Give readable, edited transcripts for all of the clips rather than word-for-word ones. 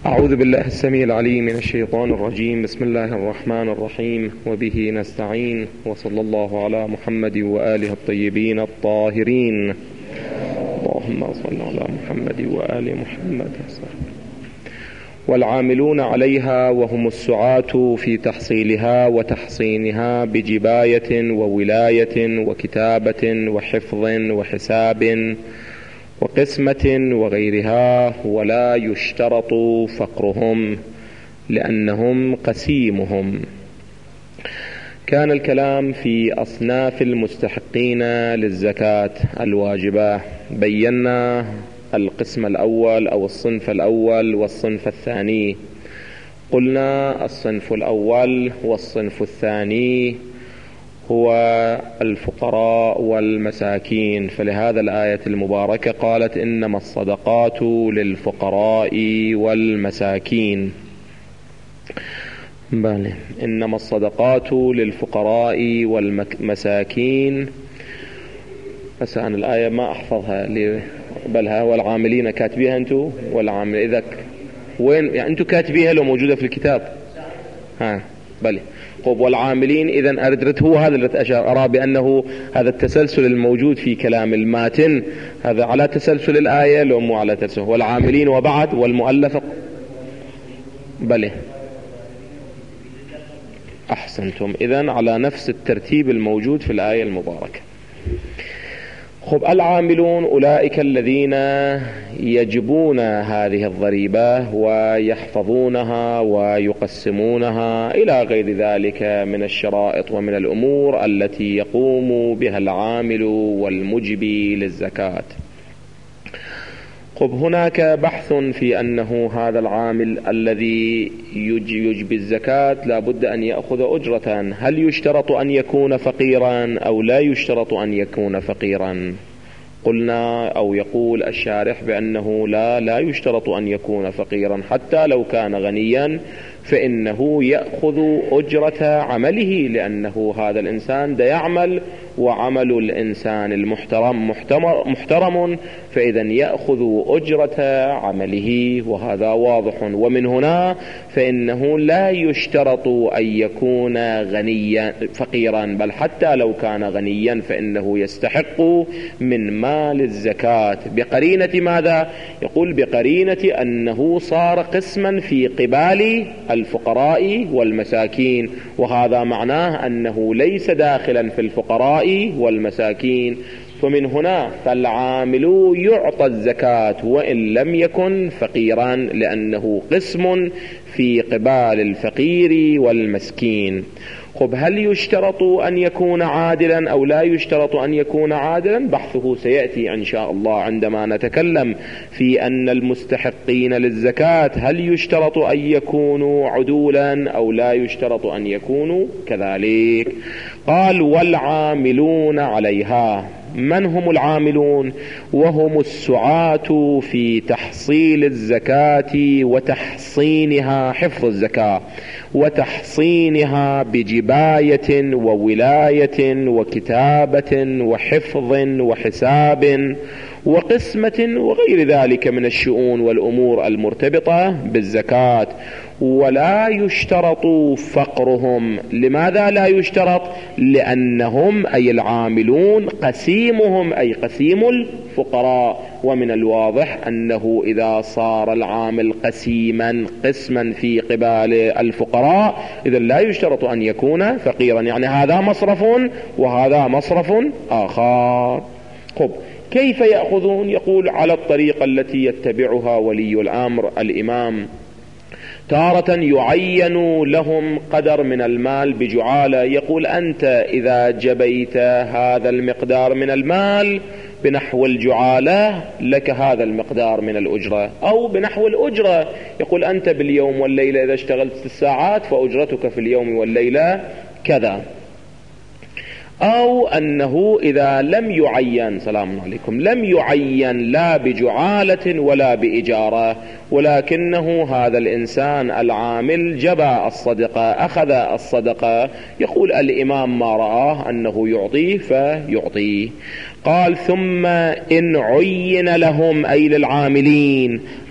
أعوذ بالله السميع العليم من الشيطان الرجيم. بسم الله الرحمن الرحيم، وبه نستعين، وصلى الله على محمد وآله الطيبين الطاهرين. اللهم صل على محمد وآل محمد. والعاملون عليها وهم السعاة في تحصيلها وتحصينها بجباية وولاية وكتابة وحفظ وحساب وقسمة وغيرها، ولا يشترط فقرهم لأنهم قسيمهم. كان الكلام في أصناف المستحقين للزكاة الواجبة. بينا القسم الأول أو الصنف الأول والصنف الثاني. قلنا الصنف الأول والصنف الثاني هو الفقراء والمساكين، فلهذا الآية المباركة قالت إنما الصدقات للفقراء والمساكين. إنما الصدقات للفقراء والمساكين. بس أنا الآية ما أحفظها بلها. والعاملين كاتبيها أنتوا؟ والعامل إذا وين يعني أنتوا كاتبيها لو موجودة في الكتاب؟ بلي. والعاملين إذن أردت هو هذا الذي أرى بأنه هذا التسلسل الموجود في كلام الماتن هذا على تسلسل الآية لو مو على تسلسل. والعاملين وبعد والمؤلفة. بلي أحسنتم، إذن على نفس الترتيب الموجود في الآية المباركة. العاملون أولئك الذين يجبون هذه الضريبة ويحفظونها ويقسمونها إلى غير ذلك من الشرائط ومن الأمور التي يقوم بها العامل والمجبي للزكاة. هناك بحث في أنه هذا العامل الذي يجبي الزكاة لا بد أن يأخذ أجرة. هل يشترط أن يكون فقيرا أو لا يشترط أن يكون فقيرا؟ قلنا أو يقول الشارح بأنه لا يشترط أن يكون فقيرا، حتى لو كان غنيا فإنه يأخذ أجرة عمله، لأنه هذا الإنسان دا يعمل، وعمل الإنسان المحترم محترم، فإذا يأخذ أجرة عمله، وهذا واضح. ومن هنا فإنه لا يشترط أن يكون غنيا فقيرا، بل حتى لو كان غنيا فإنه يستحق من مال الزكاة. بقرينة ماذا؟ يقول بقرينة أنه صار قسما في قبال الفقراء والمساكين، وهذا معناه أنه ليس داخلا في الفقراء والمساكين. فمن هنا فالعامل يعطى الزكاة وإن لم يكن فقيرا، لأنه قسم في قبال الفقير والمسكين. هل يشترط أن يكون عادلا أو لا يشترط أن يكون عادلا؟ بحثه سيأتي إن شاء الله عندما نتكلم في أن المستحقين للزكاة هل يشترط أن يكونوا عدولا أو لا يشترط أن يكونوا كذلك. قال والعاملون عليها. من هم العاملون؟ وهم السعاة في تحصيل الزكاة وتحصينها، حفظ الزكاة وتحصينها بجباية وولاية وكتابة وحفظ وحساب وقسمة وغير ذلك من الشؤون والأمور المرتبطة بالزكاة. ولا يشترط فقرهم. لماذا لا يشترط؟ لأنهم أي العاملون قسيمهم، أي قسيم الفقراء. ومن الواضح أنه إذا صار العامل قسيما قسما في قبال الفقراء إذا لا يشترط أن يكون فقيرا، يعني هذا مصرف وهذا مصرف آخر. كيف يأخذون؟ يقول على الطريقة التي يتبعها ولي الأمر الإمام. تارة يعين لهم قدر من المال بجعالة، يقول أنت إذا جبيت هذا المقدار من المال بنحو الجعالة لك هذا المقدار من الأجرة، أو بنحو الأجرة، يقول أنت باليوم والليلة إذا اشتغلت 6 ساعات فأجرتك في اليوم والليلة كذا. أو أنه إذا لم يعين، سلام عليكم، لم يعين لا بجعالة ولا بإجارة، ولكنه هذا الإنسان العامل جبى الصدقة، أخذ الصدقة، يقول الإمام ما رآه أنه يعطيه فيعطيه. قال ثم إن عين لهم أي للعاملين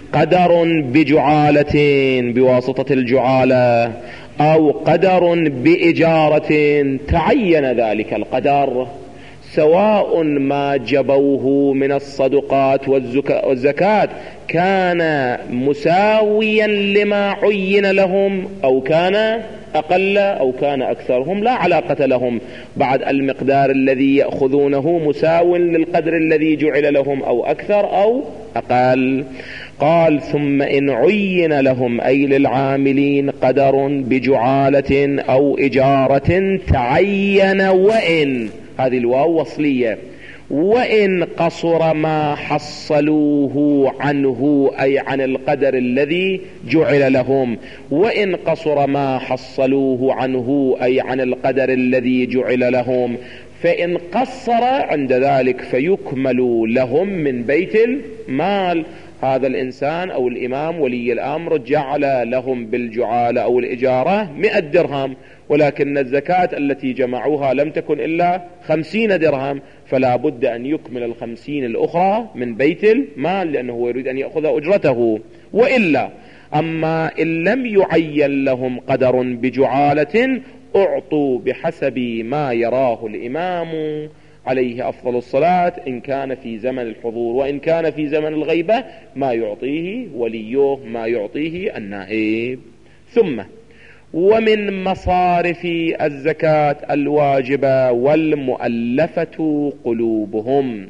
قدر بجعالة بواسطة الجعالة أو قدر بإجارة، تعين ذلك القدر، سواء ما جبوه من الصدقات والزكاة كان مساويا لما عين لهم أو كان أقل أو كان أكثر، هم لا علاقة لهم بعد المقدار الذي يأخذونه مساو للقدر الذي جعل لهم أو أكثر أو أقل. قال ثم إن عين لهم أي للعاملين قدر بجعالة أو إجارة تعين، وإن، هذه الواو وصلية، وإن قصر ما حصلوه عنه أي عن القدر الذي جعل لهم، وإن قصر ما حصلوه عنه أي عن القدر الذي جعل لهم، فإن قصر عند ذلك فيكمل لهم من بيت المال. هذا الإنسان أو الإمام ولي الأمر جعل لهم بالجعالة أو الإجارة 100 درهم، ولكن الزكاة التي جمعوها لم تكن إلا 50 درهم، فلا بد أن يكمل 50 الأخرى من بيت المال، لأنه يريد أن يأخذ أجرته. وإلا أما إن لم يعين لهم قدر بجعالة أعطوا بحسب ما يراه الإمام عليه أفضل الصلاة إن كان في زمن الحضور، وإن كان في زمن الغيبة ما يعطيه وليه ما يعطيه النائب. ثم ومن مصارف الزكاة الواجبة والمؤلفة قلوبهم،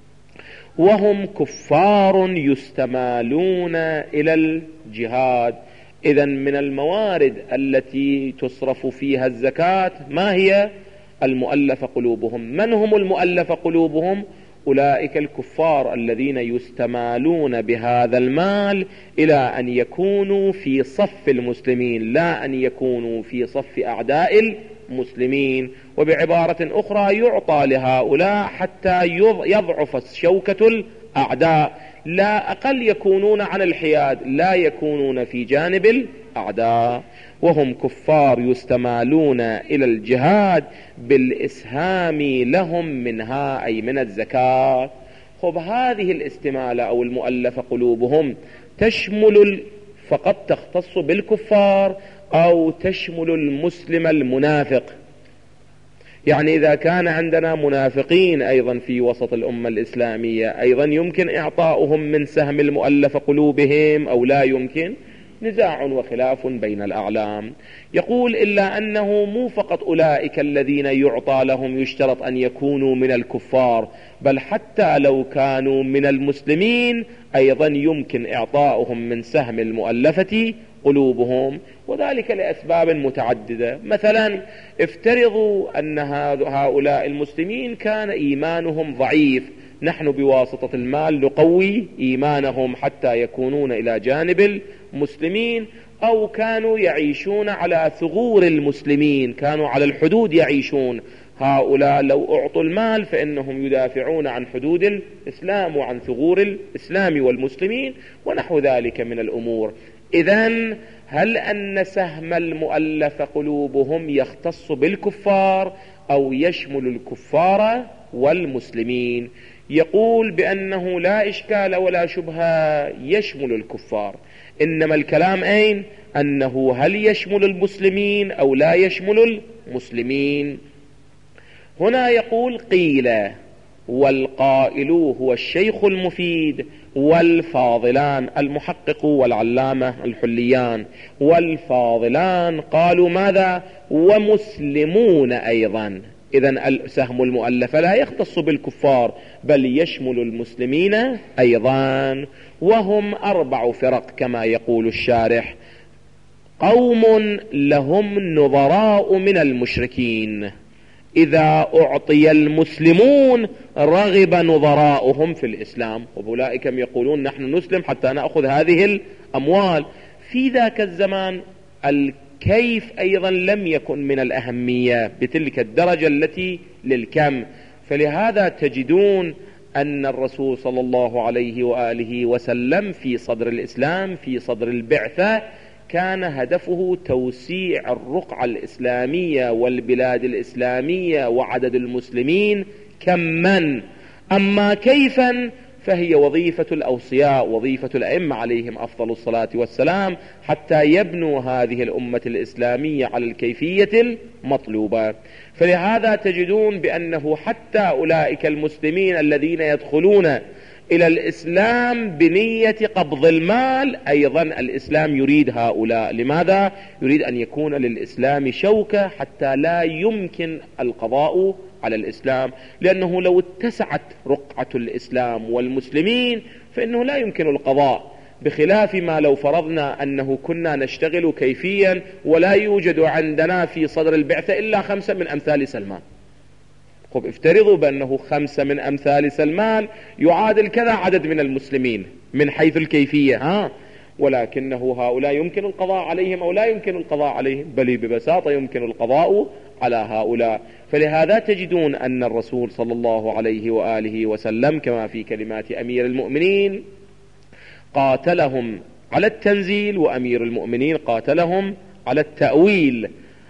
وهم كفار يستمالون إلى الجهاد. إذن من الموارد التي تصرف فيها الزكاة ما هي؟ المؤلف قلوبهم. من هم المؤلف قلوبهم؟ أولئك الكفار الذين يستمالون بهذا المال إلى أن يكونوا في صف المسلمين، لا أن يكونوا في صف أعداء المسلمين. وبعبارة أخرى يعطى لهؤلاء حتى يضعف شوكة الأعداء، لا أقل يكونون عن الحياد، لا يكونون في جانب الأعداء. وهم كفار يستمالون إلى الجهاد بالإسهام لهم منها أي من الزكاة. خب هذه الاستمالة أو المؤلف قلوبهم تشمل فقط تختص بالكفار أو تشمل المسلم المنافق؟ يعني إذا كان عندنا منافقين أيضا في وسط الأمة الإسلامية أيضا يمكن إعطاؤهم من سهم المؤلف قلوبهم أو لا يمكن؟ نزاع وخلاف بين الأعلام. يقول إلا أنه مو فقط أولئك الذين يعطى لهم يشترط أن يكونوا من الكفار، بل حتى لو كانوا من المسلمين أيضا يمكن إعطاؤهم من سهم المؤلفة قلوبهم، وذلك لأسباب متعددة. مثلا افترضوا أن هؤلاء المسلمين كان إيمانهم ضعيف، نحن بواسطة المال نقوي إيمانهم حتى يكونون إلى جانب المسلمين، أو كانوا يعيشون على ثغور المسلمين، كانوا على الحدود يعيشون. هؤلاء لو أعطوا المال فإنهم يدافعون عن حدود الإسلام وعن ثغور الإسلام والمسلمين ونحو ذلك من الأمور. إذن هل أن سهم المؤلف قلوبهم يختص بالكفار أو يشمل الكفار والمسلمين؟ يقول بأنه لا إشكال ولا شبهة يشمل الكفار، إنما الكلام أين؟ أنه هل يشمل المسلمين أو لا يشمل المسلمين؟ هنا يقول قيل، والقائل هو الشيخ المفيد والفاضلان المحقق والعلامة الحليان، والفاضلان قالوا ماذا؟ ومسلمون أيضا. إذن سهم المؤلف لا يختص بالكفار بل يشمل المسلمين أيضا. وهم 4 فرق كما يقول الشارح: قوم لهم نظراء من المشركين، إذا أعطي المسلمون رغب نظراؤهم في الإسلام، وأولئك يقولون نحن نسلم حتى نأخذ هذه الأموال. في ذاك الزمان الكيف أيضا لم يكن من الأهمية بتلك الدرجة التي للكم، فلهذا تجدون أن الرسول صلى الله عليه وآله وسلم في صدر الإسلام في صدر البعثة كان هدفه توسيع الرقعة الإسلامية والبلاد الإسلامية وعدد المسلمين كمًا، أما كيفًا فهي وظيفة الأوصياء، وظيفة الأئمة عليهم أفضل الصلاة والسلام، حتى يبنوا هذه الأمة الإسلامية على الكيفية المطلوبة. فلهذا تجدون بأنه حتى أولئك المسلمين الذين يدخلون إلى الإسلام بنية قبض المال، أيضا الإسلام يريد هؤلاء. لماذا؟ يريد أن يكون للإسلام شوكة حتى لا يمكن القضاء على الإسلام، لأنه لو اتسعت رقعة الإسلام والمسلمين فإنه لا يمكن القضاء، بخلاف ما لو فرضنا أنه كنا نشتغل كيفيا ولا يوجد عندنا في صدر البعثة إلا 5 من أمثال سلمان. خب افترضوا بأنه 5 من أمثال سلمان يعادل كذا عدد من المسلمين من حيث الكيفية، ولكنه هؤلاء يمكن القضاء عليهم أو لا يمكن القضاء عليهم؟ بل ببساطة يمكن القضاء على هؤلاء. فلهذا تجدون أن الرسول صلى الله عليه وآله وسلم كما في كلمات أمير المؤمنين قاتلهم على التنزيل، وأمير المؤمنين قاتلهم على التأويل.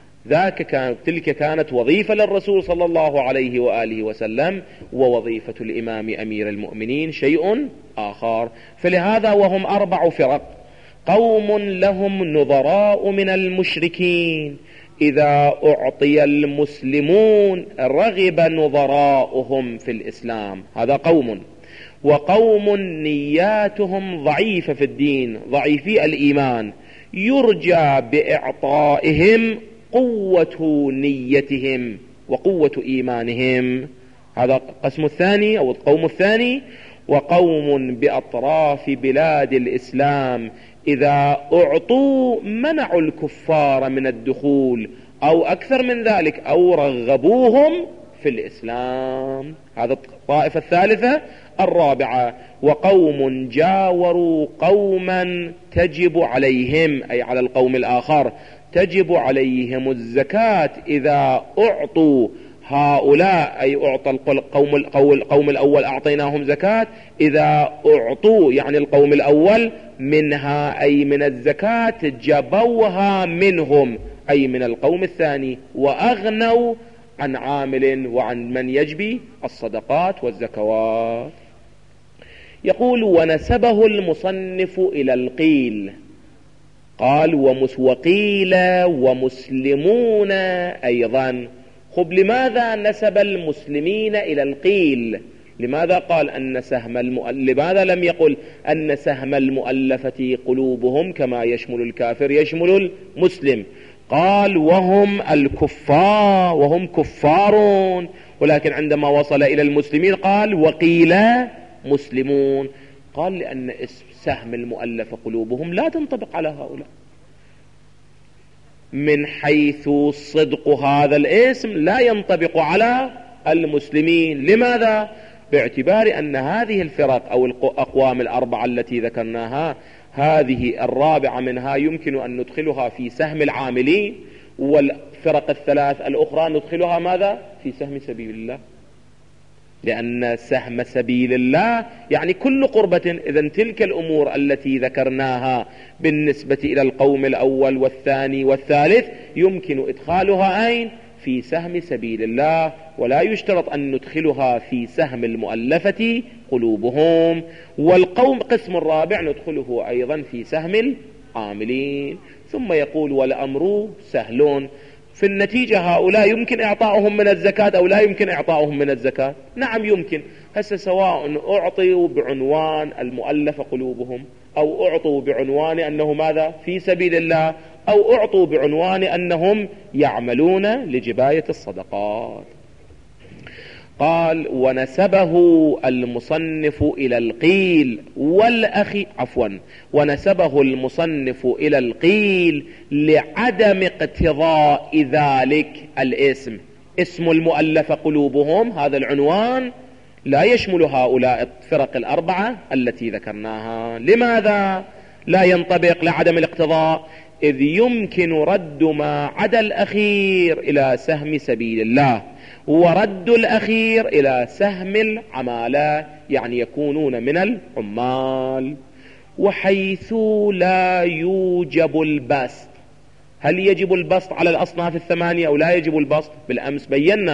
تلك كانت وظيفة للرسول صلى الله عليه وآله وسلم، ووظيفة الإمام أمير المؤمنين شيء آخر. فلهذا وهم 4 فرق: قوم لهم نظراء من المشركين إذا أعطي المسلمون رغب نظراؤهم في الإسلام، هذا قوم. وقوم نياتهم ضعيفة في الدين، ضعيفي الإيمان، يرجى بإعطائهم قوة نيتهم وقوة إيمانهم، هذا القسم الثاني أو القوم الثاني. وقوم بأطراف بلاد الإسلام إذا أعطوا منعوا الكفار من الدخول، أو أكثر من ذلك، أو رغبوهم في الإسلام، هذا الطائفة الثالثة. 4 وقوم جاوروا قوما تجب عليهم، أي على القوم الآخر تجب عليهم الزكاة إذا أعطوا هؤلاء، أي أعطى القوم الأول أعطيناهم زكاة، إذا أعطوا يعني القوم الأول منها أي من الزكاة جبوها منهم أي من القوم الثاني، وأغنوا عن عامل وعن من يجبي الصدقات والزكوات. يقول: ونسبه المصنف إلى القيل، قال وقيل ومسلمون أيضا. خب لماذا نسب المسلمين إلى القيل؟ لماذا قال أن لماذا لم يقل أن سهم المؤلفة قلوبهم كما يشمل الكافر يشمل المسلم؟ قال وهم الكفار، وهم كفارون، ولكن عندما وصل إلى المسلمين قال وقيل مسلمون. قال لأن سهم المؤلفة قلوبهم لا تنطبق على هؤلاء، من حيث صدق هذا الاسم لا ينطبق على المسلمين. لماذا؟ باعتبار أن هذه الفرق أو الأقوام 4 التي ذكرناها، هذه 4 منها يمكن أن ندخلها في سهم العاملين، والفرق 3 الأخرى ندخلها ماذا؟ في سهم سبيل الله، لأن سهم سبيل الله يعني كل قربة. إذن تلك الأمور التي ذكرناها بالنسبة إلى القوم الأول والثاني والثالث يمكن إدخالها أين؟ في سهم سبيل الله، ولا يشترط أن ندخلها في سهم المؤلفة قلوبهم. والقوم قسم الرابع ندخله أيضا في سهم العاملين. ثم يقول والأمر سهل. في النتيجة هؤلاء يمكن إعطاؤهم من الزكاة أو لا يمكن إعطاؤهم من الزكاة؟ نعم يمكن. هسه سواء أعطوا بعنوان المؤلف قلوبهم، أو أعطوا بعنوان أنه ماذا؟ في سبيل الله، أو أعطوا بعنوان أنهم يعملون لجباية الصدقات. قال ونسبه المصنف إلى القيل ونسبه المصنف إلى القيل لعدم اقتضاء ذلك الاسم. اسم المؤلف قلوبهم هذا العنوان لا يشمل هؤلاء الفرق 4 التي ذكرناها. لماذا لا ينطبق؟ لعدم الاقتضاء، إذ يمكن رد ما عدا الأخير إلى سهم سبيل الله، ورد الأخير إلى سهم العمالة، يعني يكونون من العمال. وحيث لا يوجب البسط، هل يجب البسط على الأصناف 8 أو لا يجب البسط؟ بالأمس بينا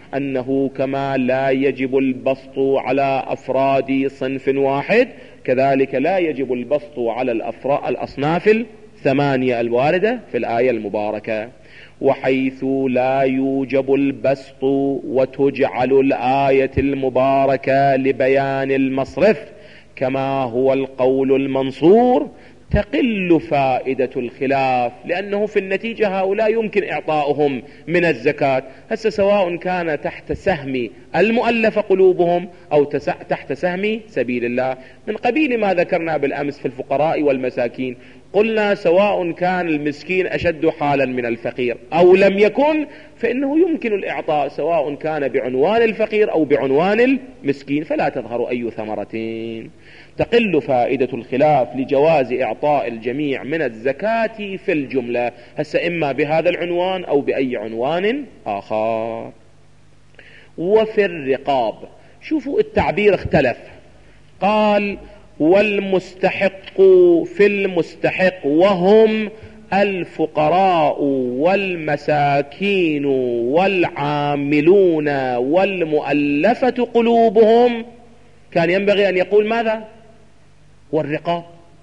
أنه كما لا يجب البسط على أفراد صنف واحد كذلك لا يجب البسط على الأصناف الثمانية الواردة في الآية المباركة. وحيث لا يوجب البسط وتجعل الآية المباركة لبيان المصرف كما هو القول المنصور تقل فائدة الخلاف، لأنه في النتيجة هؤلاء يمكن إعطاؤهم من الزكاة هسه سواء كان تحت سهم المؤلف قلوبهم أو تحت سهم سبيل الله، من قبيل ما ذكرنا بالأمس في الفقراء والمساكين. قلنا سواء كان المسكين أشد حالا من الفقير أو لم يكن فإنه يمكن الإعطاء سواء كان بعنوان الفقير أو بعنوان المسكين، فلا تظهر أي ثمرتين. تقل فائدة الخلاف لجواز إعطاء الجميع من الزكاة في الجملة هسه إما بهذا العنوان أو بأي عنوان آخر. وفي الرقاب شوفوا التعبير اختلف، قال والمستحق في المستحق وهم الفقراء والمساكين والعاملون والمؤلفة قلوبهم، كان ينبغي أن يقول ماذا؟ والرقاب،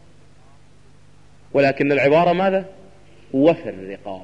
ولكن العبارة ماذا؟ وفي الرقاب.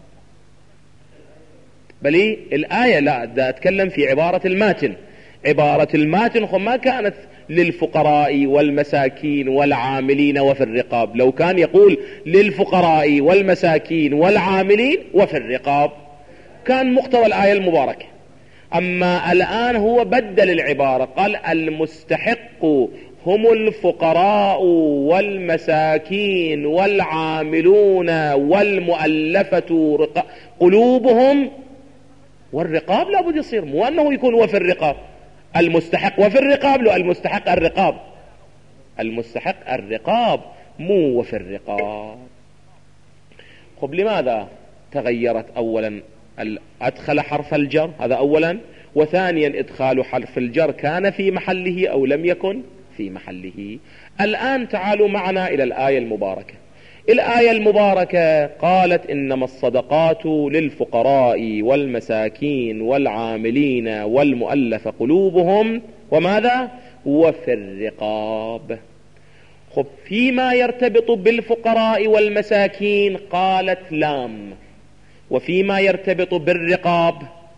بل الآية لا أتكلم في عبارة الماتن، عبارة الماتن ما كانت للفقراء والمساكين والعاملين وفي الرقاب، لو كان يقول للفقراء والمساكين والعاملين وفي الرقاب كان مقتضى الآية المباركة. أما الآن هو بدل العبارة، قال المستحق هم الفقراء والمساكين والعاملون والمؤلفة قلوبهم، والرقاب لا بد يصير مو أنه يكون وفي الرقاب، المستحق وفي الرقاب، لو المستحق الرقاب، المستحق الرقاب مو وفي الرقاب. خب لماذا تغيرت؟ أولا أدخل حرف الجر، هذا أولا، وثانيا إدخال حرف الجر كان في محله أو لم يكن في محله. الآن تعالوا معنا إلى الآية المباركة. الآية المباركة قالت إنما الصدقات للفقراء والمساكين والعاملين والمؤلف قلوبهم وماذا؟ وفي الرقاب. خب فيما يرتبط بالفقراء والمساكين قالت لام، وفيما يرتبط بالرقاب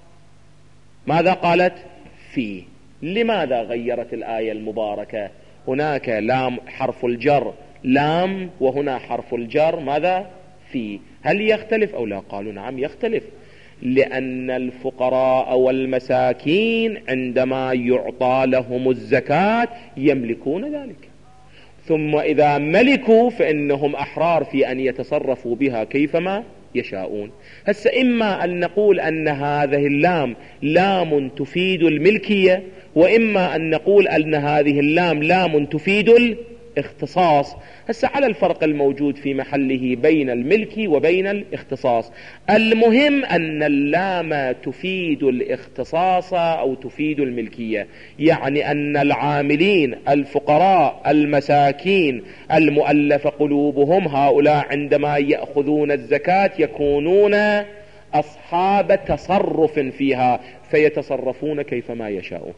ماذا قالت؟ في. لماذا غيرت الآية المباركة؟ هناك لام حرف الجر لام، وهنا حرف الجر ماذا؟ في. هل يختلف أو لا؟ قالوا نعم يختلف، لأن الفقراء والمساكين عندما يعطى لهم الزكاة يملكون ذلك، ثم إذا ملكوا فإنهم أحرار في أن يتصرفوا بها كيفما يشاءون. هسه إما أن نقول أن هذه اللام لام تفيد الملكية، وإما أن نقول أن هذه اللام لام تفيد الاختصاص. هسه على الفرق الموجود في محله بين الملك وبين الاختصاص، المهم أن اللام تفيد الاختصاص أو تفيد الملكية، يعني أن العاملين الفقراء المساكين المؤلف قلوبهم هؤلاء عندما يأخذون الزكاة يكونون أصحاب تصرف فيها فيتصرفون كيفما يشاءون.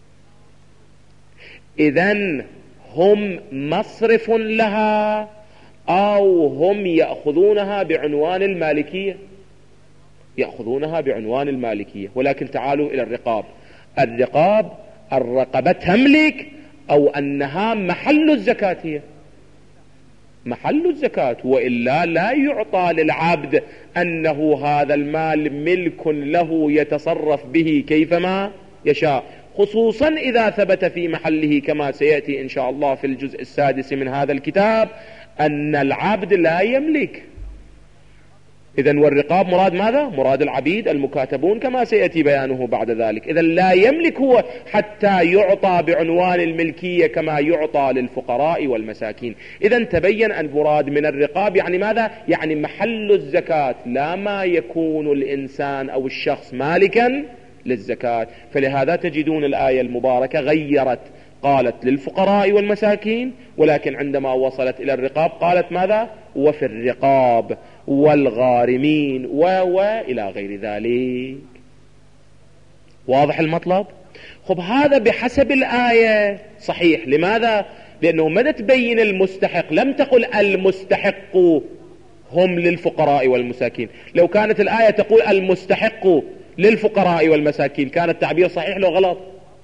إذن هم مصرف لها أو هم يأخذونها بعنوان المالكية؟ يأخذونها بعنوان المالكية. ولكن تعالوا إلى الرقاب. الرقاب الرقبة تملك أو أنها محل الزكاة؟ هي محل الزكاة، وإلا لا يعطى للعبد أنه هذا المال ملك له يتصرف به كيفما يشاء، خصوصا إذا ثبت في محله كما سيأتي إن شاء الله في الجزء السادس من هذا الكتاب أن العبد لا يملك. إذن والرقاب مراد ماذا؟ مراد العبيد المكاتبون كما سيأتي بيانه بعد ذلك. إذن لا يملك هو حتى يعطى بعنوان الملكية كما يعطى للفقراء والمساكين. إذن تبين المراد من الرقاب يعني ماذا؟ يعني محل الزكاة، لا ما يكون الإنسان أو الشخص مالكا للزكاة. فلهذا تجدون الآية المباركة غيرت، قالت للفقراء والمساكين، ولكن عندما وصلت إلى الرقاب قالت ماذا؟ وفي الرقاب والغارمين وإلى غير ذلك. واضح المطلب؟ خب هذا بحسب الآية صحيح. لماذا؟ لأنه ماذا تبين المستحق؟ لم تقل المستحق هم للفقراء والمساكين. لو كانت الآية تقول المستحق للفقراء والمساكين كان التعبير صحيح لو غلط؟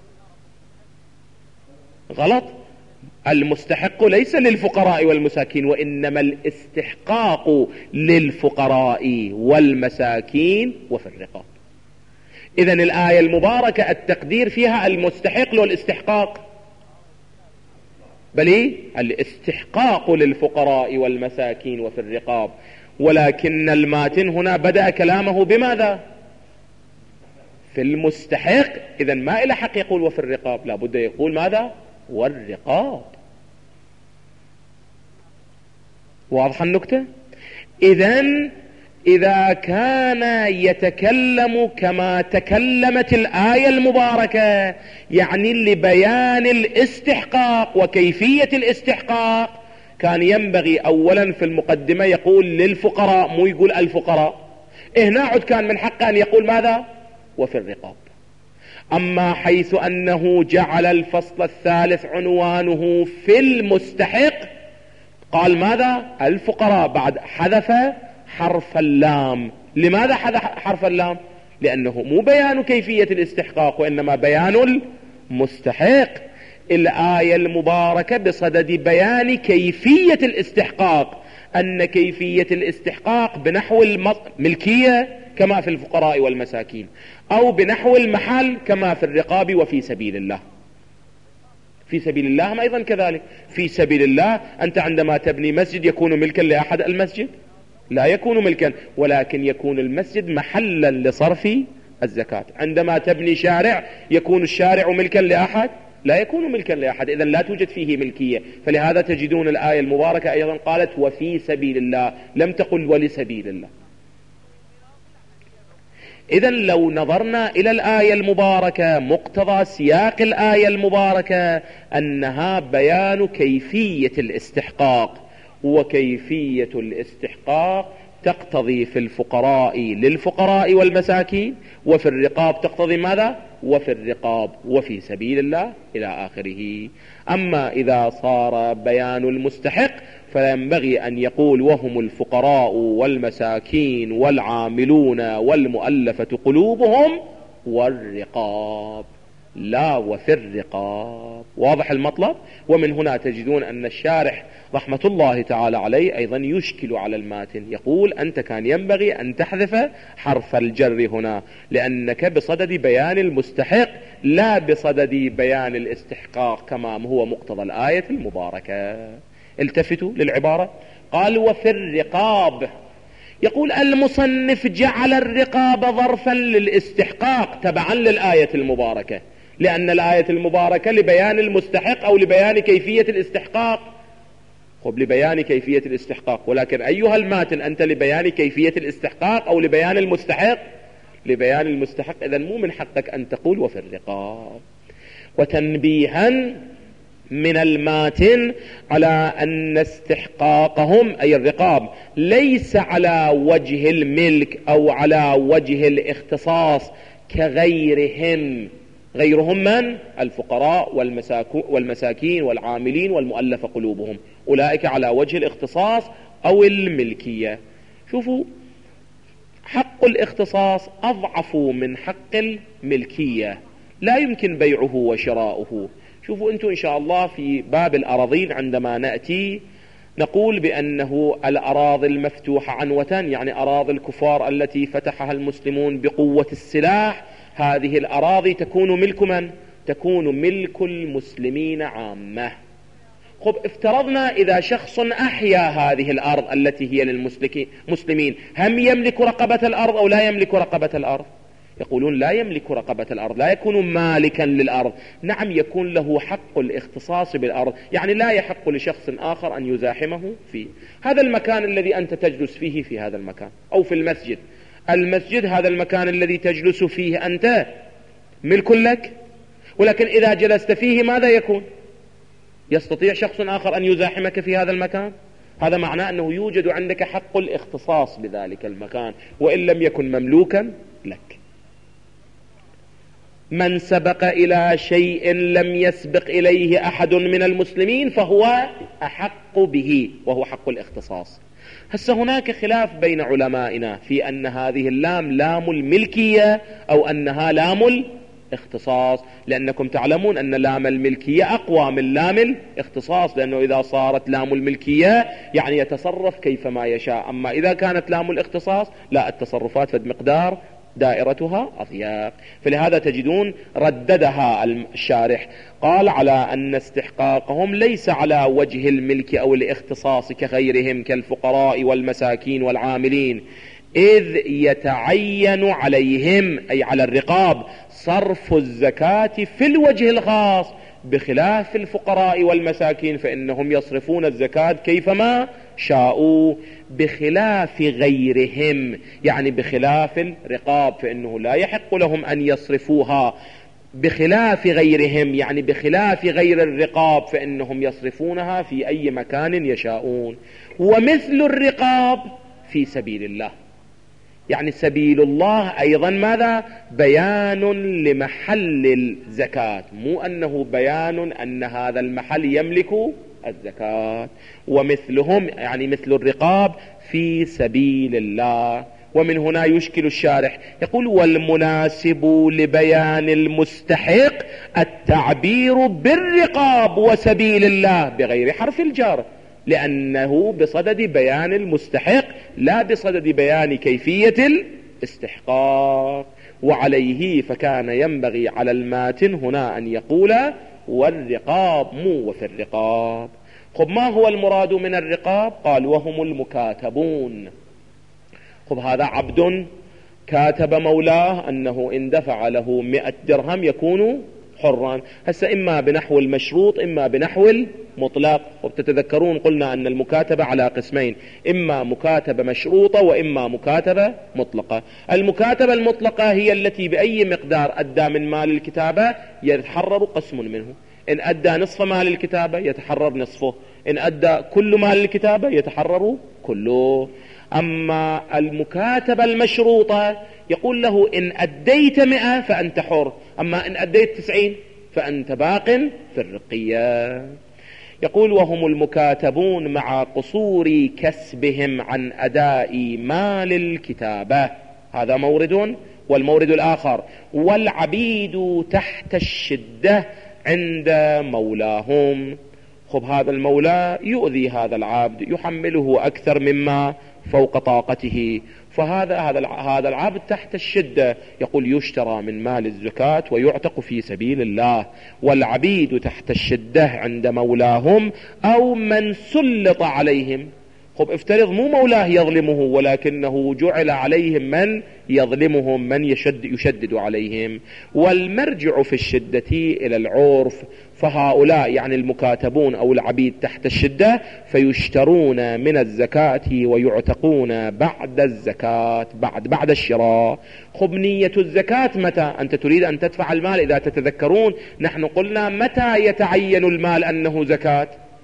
غلط. المستحق ليس للفقراء والمساكين، وإنما الاستحقاق للفقراء والمساكين وفي الرقاب. إذن الآية المباركة التقدير فيها المستحق والاستحقاق، بل الاستحقاق للفقراء والمساكين وفي الرقاب. ولكن الماتن هنا بدأ كلامه بماذا؟ في المستحق. إذن ما إلى حق يقول وفي الرقاب، لا بد يقول ماذا؟ والرقاب. واضح النكتة؟ إذن إذا كان يتكلم كما تكلمت الآية المباركة، يعني لبيان الاستحقاق وكيفية الاستحقاق، كان ينبغي أولا في المقدمة يقول للفقراء، مو يقول الفقراء. هنا عد كان من حقه أن يقول ماذا؟ وفي الرقاب. أما حيث أنه جعل الفصل الثالث عنوانه في المستحق، قال ماذا؟ الفقراء، بعد حذف حرف اللام. لماذا حذف حرف اللام؟ لأنه مو بيان كيفية الاستحقاق وإنما بيان المستحق. الآية المباركة بصدد بيان كيفية الاستحقاق، أن كيفية الاستحقاق بنحو الملكية كما في الفقراء والمساكين، أو بنحو المحل كما في الرقاب وفي سبيل الله. في سبيل الله أيضا كذلك. في سبيل الله أنت عندما تبني مسجد يكون ملكا لأحد المسجد؟ لا يكون ملكا، ولكن يكون المسجد محلا لصرف الزكاة. عندما تبني شارع يكون الشارع ملكا لأحد؟ لا يكون ملكا لأحد. إذن لا توجد فيه ملكية. فلهذا تجدون الآية المباركة أيضا قالت وفي سبيل الله، لم تقل ولسبيل الله. إذن لو نظرنا إلى الآية المباركة، مقتضى سياق الآية المباركة أنها بيان كيفية الاستحقاق، وكيفية الاستحقاق تقتضي في الفقراء للفقراء والمساكين، وفي الرقاب تقتضي ماذا؟ وفي الرقاب وفي سبيل الله إلى آخره. أما إذا صار بيان المستحق فينبغي أن يقول وهم الفقراء والمساكين والعاملون والمؤلفة قلوبهم والرقاب، لا وفي الرقاب. واضح المطلب؟ ومن هنا تجدون أن الشارح رحمة الله تعالى عليه أيضا يشكل على الماتن، يقول أنت كان ينبغي أن تحذف حرف الجر هنا، لأنك بصدد بيان المستحق لا بصدد بيان الاستحقاق كما هو مقتضى الآية المباركة. التفتوا للعبارة، قال وفي الرقاب. يقول المصنف جعل الرقاب ظرفا للاستحقاق تبعا للآية المباركة، لأن الآية المباركة لبيان المستحق أو لبيان كيفية الاستحقاق. خب لبيان كيفية الاستحقاق، ولكن أيها الماتن أنت لبيان كيفية الاستحقاق أو لبيان المستحق؟ لبيان المستحق. إذن مو من حقك أن تقول وفي الرقاب. وتنبيها من الماتن على أن استحقاقهم أي الرقاب ليس على وجه الملك أو على وجه الاختصاص كغيرهم. غيرهم من؟ الفقراء والمساكين والعاملين والمؤلف قلوبهم، أولئك على وجه الاختصاص أو الملكية. شوفوا، حق الاختصاص أضعف من حق الملكية، لا يمكن بيعه وشراؤه. شوفوا أنتم إن شاء الله في باب الأراضين عندما نأتي نقول بأنه الأراضي المفتوحة عنوة، يعني أراضي الكفار التي فتحها المسلمون بقوة السلاح، هذه الأراضي تكون ملك من؟ تكون ملك المسلمين عامة. خب افترضنا إذا شخص أحيا هذه الأرض التي هي للمسلمين، هم يملك رقبة الأرض أو لا يملك رقبة الأرض؟ يقولون لا يملك رقبة الأرض، لا يكون مالكا للأرض. نعم يكون له حق الاختصاص بالأرض، يعني لا يحق لشخص آخر أن يزاحمه فيه. هذا المكان الذي أنت تجلس فيه في هذا المكان، أو في المسجد، المسجد هذا المكان الذي تجلس فيه أنت ملك لك، ولكن إذا جلست فيه ماذا يكون؟ يستطيع شخص آخر أن يزاحمك في هذا المكان؟ هذا معناه أنه يوجد عندك حق الاختصاص بذلك المكان وإن لم يكن مملوكا لك. من سبق إلى شيء لم يسبق إليه أحد من المسلمين فهو أحق به، وهو حق الاختصاص. هسه هناك خلاف بين علمائنا في أن هذه اللام لام الملكية أو أنها لام الاختصاص، لأنكم تعلمون أن لام الملكية أقوى من لام الاختصاص، لأنه إذا صارت لام الملكية يعني يتصرف كيفما يشاء، أما إذا كانت لام الاختصاص لا، التصرفات فد مقدار دائرتها أضيق. فلهذا تجدون رددها الشارح، قال على أن استحقاقهم ليس على وجه الملك أو الاختصاص كغيرهم كالفقراء والمساكين والعاملين، إذ يتعين عليهم أي على الرقاب صرف الزكاة في الوجه الخاص، بخلاف الفقراء والمساكين فإنهم يصرفون الزكاة كيفما شاءوا، بخلاف غيرهم يعني بخلاف الرقاب فإنه لا يحق لهم أن يصرفوها، بخلاف غيرهم يعني بخلاف غير الرقاب فإنهم يصرفونها في أي مكان يشاءون. ومثل الرقاب في سبيل الله، يعني سبيل الله أيضا ماذا؟ بيان لمحل الزكاة، مو أنه بيان أن هذا المحل يملك الزكاة. ومثلهم يعني مثل الرقاب في سبيل الله. ومن هنا يشكل الشارح يقول: والمناسب لبيان المستحق التعبير بالرقاب وسبيل الله بغير حرف الجر، لأنه بصدد بيان المستحق لا بصدد بيان كيفية الاستحقاق. وعليه فكان ينبغي على الماتن هنا أن يقول والرقاب مو وفي الرقاب. خب ما هو المراد من الرقاب؟ قال: وهم المكاتبون. خب هذا عبد كاتب مولاه أنه إن دفع له 100 درهم يكون حرا. هسه إما بنحو المشروط إما بنحو المطلق. وبتتذكرون قلنا أن المكاتبة على قسمين: إما مكاتبة مشروطة وإما مكاتبة مطلقة. المكاتبة المطلقة هي التي بأي مقدار أدى من مال الكتابة يتحرر قسم منه، إن أدى نصف مال الكتابة يتحرر نصفه، إن أدى كل مال الكتابة يتحرر كله. أما المكاتبة المشروطة يقول له: إن أديت 100 فأنت حر، أما إن أديت 90 فأنت باق في الرقية. يقول: وهم المكاتبون مع قصور كسبهم عن أداء مال الكتابة. هذا مورد. والمورد الآخر: والعبيد تحت الشدة عند مولاهم. خب هذا المولى يؤذي هذا العبد، يحمله أكثر مما فوق طاقته، فهذا العبد تحت الشدة. يقول: يشترى من مال الزكاة ويعتق في سبيل الله. والعبيد تحت الشدة عند مولاهم أو من سلط عليهم. خب افترض مو مولاه يظلمه، ولكنه جعل عليهم من يظلمهم، من يشدد عليهم. والمرجع في الشدة إلى العرف، فهؤلاء يعني المكاتبون أو العبيد تحت الشدة فيشترون من الزكاة ويعتقون بعد الزكاة، بعد الشراء. خب نية الزكاة متى؟ أنت تريد أن تدفع المال. إذا تتذكرون نحن قلنا متى يتعين المال أنه زكاة؟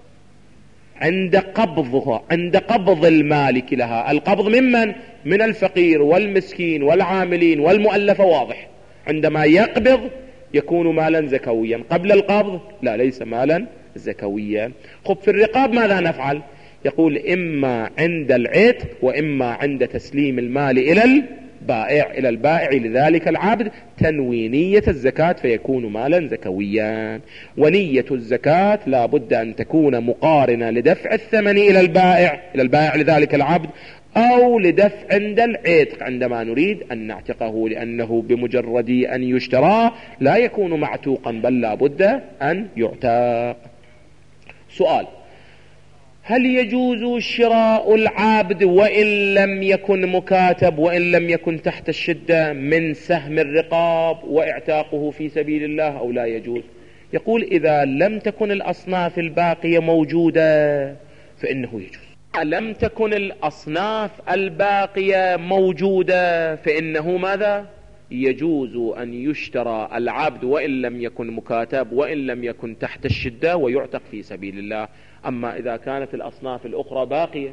عند قبضها، عند قبض المالك لها. القبض ممن؟ من الفقير والمسكين والعاملين والمؤلفة. واضح، عندما يقبض يكون مالا زكويا، قبل القبض لا، ليس مالا زكويا. خب في الرقاب ماذا نفعل؟ يقول: إما عند العتق وإما عند تسليم المال إلى البائع لذلك العبد تنوي نية الزكاة فيكون مالا زكويا. ونية الزكاة لا بد أن تكون مقارنة لدفع الثمن إلى البائع لذلك العبد، أو لدفع عند العتق عندما نريد أن نعتقه، لأنه بمجرد أن يشترى لا يكون معتوقا، بل لا بد أن يعتق. سؤال: هل يجوز شراء العبد وإن لم يكن مكاتب وإن لم يكن تحت الشدة من سهم الرقاب واعتاقه في سبيل الله أو لا يجوز؟ يقول: إذا لم تكن الأصناف الباقية موجودة فإنه يجوز. لم تكن الأصناف الباقية موجودة فإنه ماذا؟ يجوز أن يشترى العبد وإن لم يكن مكاتب وإن لم يكن تحت الشدة ويعتق في سبيل الله. أما إذا كانت الأصناف الأخرى باقية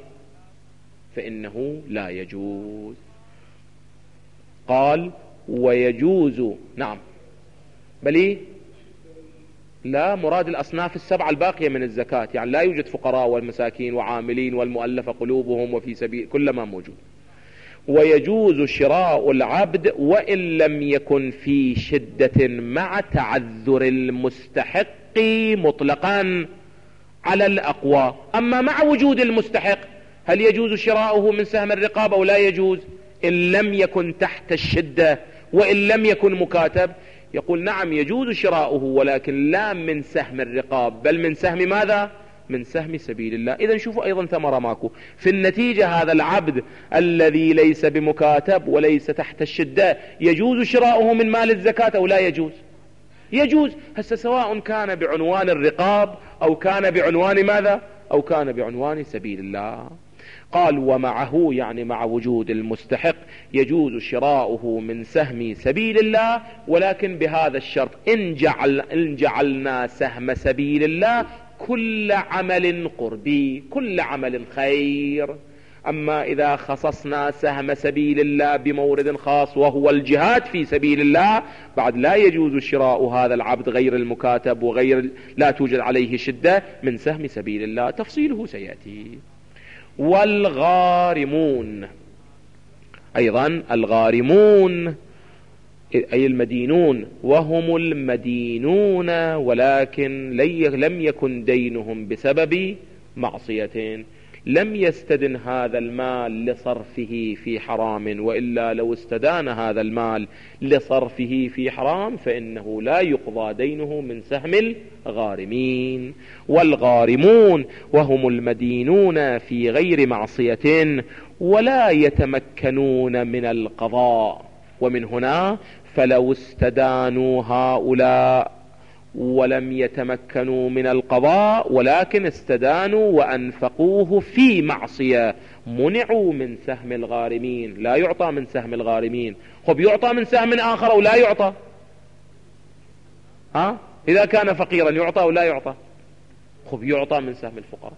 فإنه لا يجوز. قال: ويجوز. نعم. بل لا، مراد الأصناف السبعة الباقية من الزكاة، يعني لا يوجد فقراء والمساكين وعاملين والمؤلفة قلوبهم وفي سبيل، كل ما موجود. ويجوز شراء العبد وإن لم يكن في شدة مع تعذر المستحق مطلقا على الأقوى. أما مع وجود المستحق هل يجوز شراؤه من سهم الرقاب أو لا يجوز إن لم يكن تحت الشدة وإن لم يكن مكاتب؟ يقول نعم يجوز شراؤه، ولكن لا من سهم الرقاب بل من سهم ماذا؟ من سهم سبيل الله. إذن شوفوا أيضا ثمرة ماكو في النتيجة. هذا العبد الذي ليس بمكاتب وليس تحت الشدة يجوز شراؤه من مال الزكاة أو لا يجوز؟ يجوز. هسه سواء كان بعنوان الرقاب أو كان بعنوان ماذا؟ أو كان بعنوان سبيل الله. قال ومعه، يعني مع وجود المستحق، يجوز شراؤه من سهم سبيل الله، ولكن بهذا الشرط: إن جعلنا سهم سبيل الله كل عمل قربي، كل عمل خير. أما إذا خصصنا سهم سبيل الله بمورد خاص وهو الجهاد في سبيل الله، بعد لا يجوز شراء هذا العبد غير المكاتب وغير لا توجد عليه شدة من سهم سبيل الله، تفصيله سيأتي. والغارمون أيضا، الغارمون أي المدينون، وهم المدينون ولكن لم يكن دينهم بسبب معصية، لم يستدن هذا المال لصرفه في حرام، وإلا لو استدان هذا المال لصرفه في حرام فإنه لا يقضى دينه من سهم الغارمين. والغارمون وهم المدينون في غير معصية ولا يتمكنون من القضاء. ومن هنا فلو استدانوا هؤلاء ولم يتمكنوا من القضاء ولكن استدانوا وأنفقوه في معصية، منعوا من سهم الغارمين، لا يعطى من سهم الغارمين. خب يعطى من سهم آخر أو لا يعطى؟ إذا كان فقيرا يعطى أو لا يعطى؟ خب يعطى من سهم الفقراء.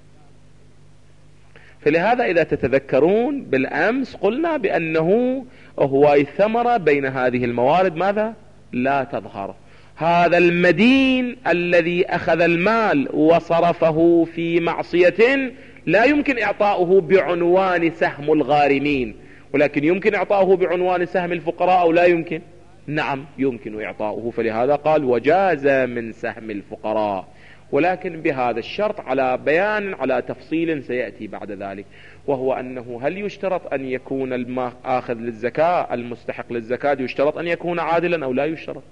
فلهذا إذا تتذكرون بالأمس قلنا بأنه هو الثمرة بين هذه الموارد ماذا؟ لا تظهر. هذا المدين الذي أخذ المال وصرفه في معصية لا يمكن إعطاؤه بعنوان سهم الغارمين، ولكن يمكن إعطاؤه بعنوان سهم الفقراء أو لا يمكن؟ نعم يمكن إعطاؤه. فلهذا قال وجاز من سهم الفقراء، ولكن بهذا الشرط على بيان على تفصيل سيأتي بعد ذلك، وهو أنه هل يشترط أن يكون الآخذ للزكاة المستحق للزكاة يشترط أن يكون عادلا أو لا يشترط؟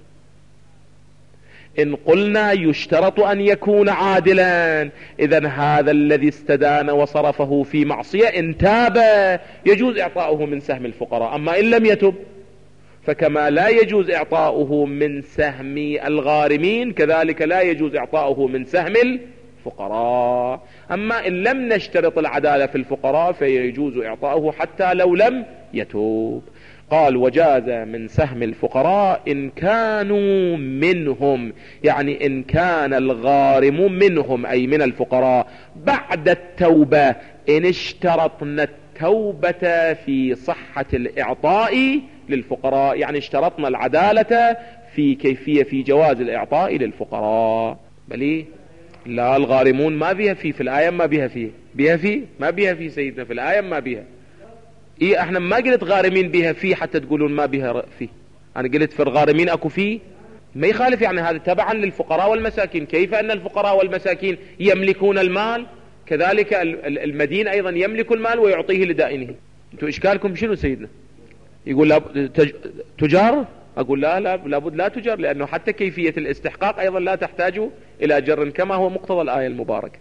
إن قلنا يشترط أن يكون عادلا، إذن هذا الذي استدان وصرفه في معصية إن تاب يجوز إعطاؤه من سهم الفقراء. أما إن لم يتب فكما لا يجوز إعطاؤه من سهم الغارمين كذلك لا يجوز إعطاؤه من سهم الفقراء. أما إن لم نشترط العدالة في الفقراء فيجوز إعطاؤه حتى لو لم يتوب. قال وجاز من سهم الفقراء إن كانوا منهم، يعني إن كان الغارم منهم أي من الفقراء بعد التوبة، إن اشترطنا التوبة في صحة الإعطاء للفقراء، يعني اشترطنا العدالة في كيفية في جواز الإعطاء للفقراء. بل لا، الغارمون ما بيها في الآية، ما بيها فيه، بيها فيه ما بيها فيه سيدنا في الآية ما بيها. احنا ما قلت غارمين بها فيه حتى تقولون ما بها فيه، انا قلت في الغارمين اكو فيه، ما يخالف، يعني هذا تبعا للفقراء والمساكين. كيف ان الفقراء والمساكين يملكون المال كذلك المدين ايضا يملك المال ويعطيه لدائنه. انتوا اشكالكم شنو سيدنا؟ يقول تجار، اقول لا لابد لا تجار، لانه حتى كيفية الاستحقاق ايضا لا تحتاج الى جر كما هو مقتضى الآية المباركة.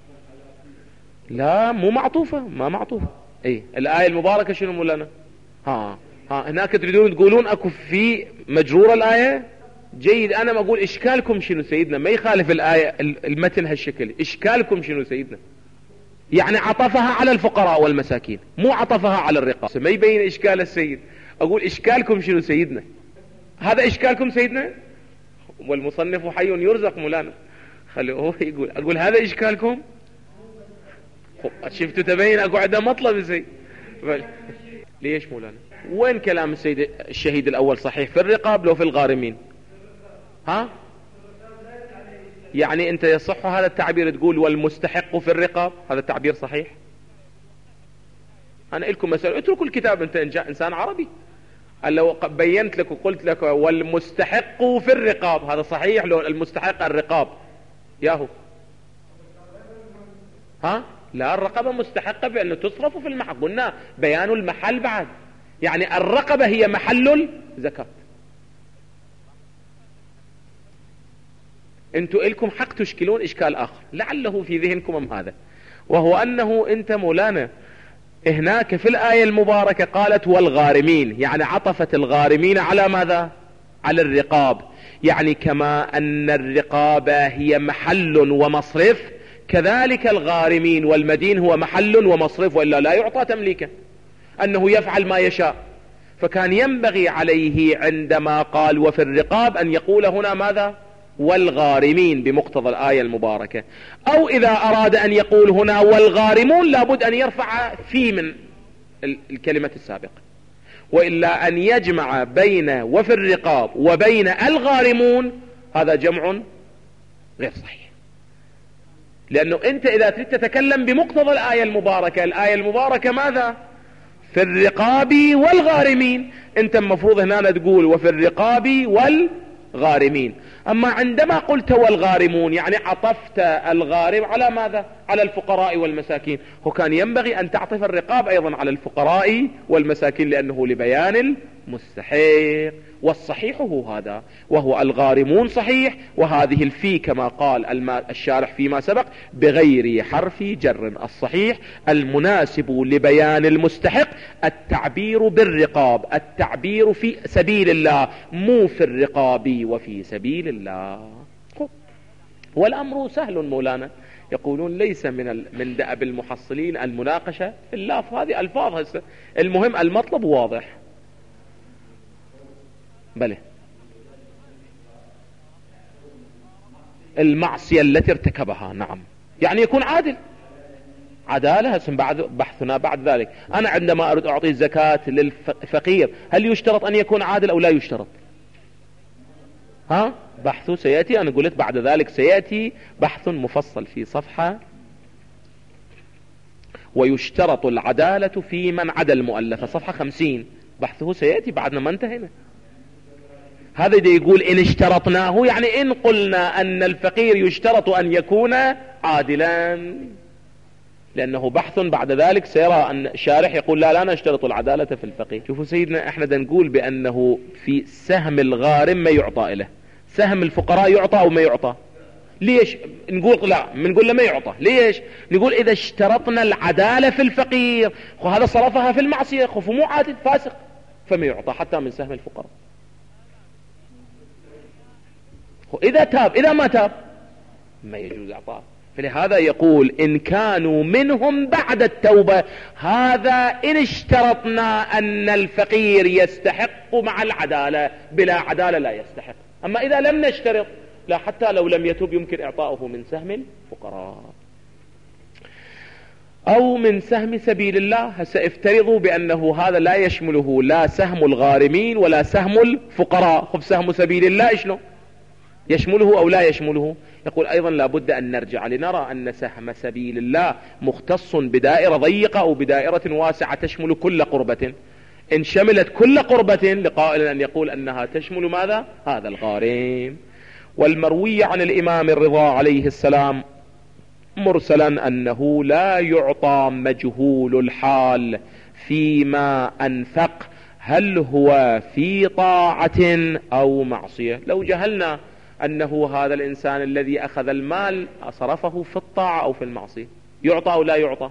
لا مو معطوفة، ما معطوفة. الآية المباركة شنو مولانا؟ هناك تريدون تقولون اكو في مجرور الآية. جيد، انا ما اقول اشكالكم شنو سيدنا، ما يخالف الآية المتن هالشكل. اشكالكم شنو سيدنا؟ يعني عطفها على الفقراء والمساكين، مو عطفها على الرقاب. ما يبين اشكال السيد. اقول اشكالكم شنو سيدنا؟ هذا اشكالكم سيدنا، والمصنف حي يرزق مولانا. خليه هو يقول، اقول هذا اشكالكم. شفتوا تبين اقعد مطلب السيد. ليش مولانا؟ وين كلام السيد الشهيد الاول صحيح؟ في الرقاب لو في الغارمين؟ ها؟ يعني انت يصح هذا التعبير تقول والمستحق في الرقاب؟ هذا التعبير صحيح؟ انا لكم مسألة، اتركوا الكتاب، انت انسان عربي. لو بينت لك وقلت لك والمستحق في الرقاب، هذا صحيح؟ لو المستحق الرقاب ياهو، ها؟ لا، الرقبة مستحقة بأنه تصرف في المحل، قلنا بيان المحل بعد، يعني الرقبة هي محل الزكاة. انتوا إلكم حق تشكلون إشكال آخر لعله في ذهنكم هذا، وهو أنه أنت مولانا هناك في الآية المباركة قالت والغارمين، يعني عطفت الغارمين على ماذا؟ على الرقاب. يعني كما أن الرقابة هي محل ومصرف، كذلك الغارمين والمدين هو محل ومصرف، وإلا لا يعطى تمليكا، أنه يفعل ما يشاء. فكان ينبغي عليه عندما قال وفي الرقاب أن يقول هنا ماذا؟ والغارمين بمقتضى الآية المباركة. أو إذا أراد أن يقول هنا والغارمون لابد أن يرفع في من الكلمة السابقة، وإلا أن يجمع بين وفي الرقاب وبين الغارمون هذا جمع غير صحيح. لأنه أنت إذا تريد تتكلم بمقتضى الآية المباركة، الآية المباركة ماذا؟ في الرقاب والغارمين، أنت المفروض هنا تقول وفي الرقاب والغارمين. أما عندما قلت والغارمون يعني عطفت الغارم على ماذا؟ على الفقراء والمساكين. هو كان ينبغي أن تعطف الرقاب أيضا على الفقراء والمساكين، لأنه لبيان المستحق، والصحيح هو هذا، وهو الغارمون صحيح، وهذه الفي كما قال الشارح فيما سبق بغير حرف جر. الصحيح المناسب لبيان المستحق التعبير بالرقاب، التعبير في سبيل الله، مو في الرقاب وفي سبيل الله. والأمر سهل مولانا، يقولون ليس من دأب المحصلين المناقشة في اللفظ، هذه ألفاظ هسه، المهم المطلب واضح. بلى المعصية التي ارتكبها، نعم، يعني يكون عادل، عدالة بعد بحثنا بعد ذلك. أنا عندما أريد أعطي الزكاة للفقير هل يشترط أن يكون عادل أو لا يشترط؟ ها؟ بحثه سيأتي، أنا قلت بعد ذلك سيأتي بحث مفصل في صفحة. ويشترط العدالة في من عدا المؤلفة، صفحة 50، بحثه سيأتي بعدنا ما انتهينا. هذا دي يقول إن اشترطناه، يعني إن قلنا أن الفقير يشترط أن يكون عادلا، لأنه بحث بعد ذلك سيرى أن الشارح يقول لا نشترط العدالة في الفقير. شوفوا سيدنا، احنا نقول بأنه في سهم الغارم ما يعطى له، سهم الفقراء يعطى أو ما يعطى؟ ليش نقول لا؟ نقول له ما يعطى. ليش؟ نقول إذا اشترطنا العدالة في الفقير، هذا صرفها في المعصية، خفوا مو عادل، فاسق، فما يعطى حتى من سهم الفقراء. إذا تاب، إذا ما تاب ما يجوز إعطاء. فلهذا يقول إن كانوا منهم بعد التوبة، هذا إن اشترطنا أن الفقير يستحق مع العدالة، بلا عدالة لا يستحق. أما إذا لم نشترط، لا، حتى لو لم يتوب يمكن إعطاؤه من سهم الفقراء أو من سهم سبيل الله. سافترضوا بأنه هذا لا يشمله لا سهم الغارمين ولا سهم الفقراء، خب سهم سبيل الله شنو؟ يشمله أو لا يشمله؟ يقول أيضا لابد أن نرجع لنرى أن سهم سبيل الله مختص بدائرة ضيقة أو بدائرة واسعة تشمل كل قربة. إن شملت كل قربة لقائل أن يقول أنها تشمل ماذا؟ هذا الغارم. والمروي عن الإمام الرضا عليه السلام مرسلا أنه لا يعطى مجهول الحال فيما أنفق، هل هو في طاعة أو معصية. لو جهلنا أنه هذا الإنسان الذي أخذ المال صرفه في الطاعة أو في المعصية، يعطى أو لا يعطى؟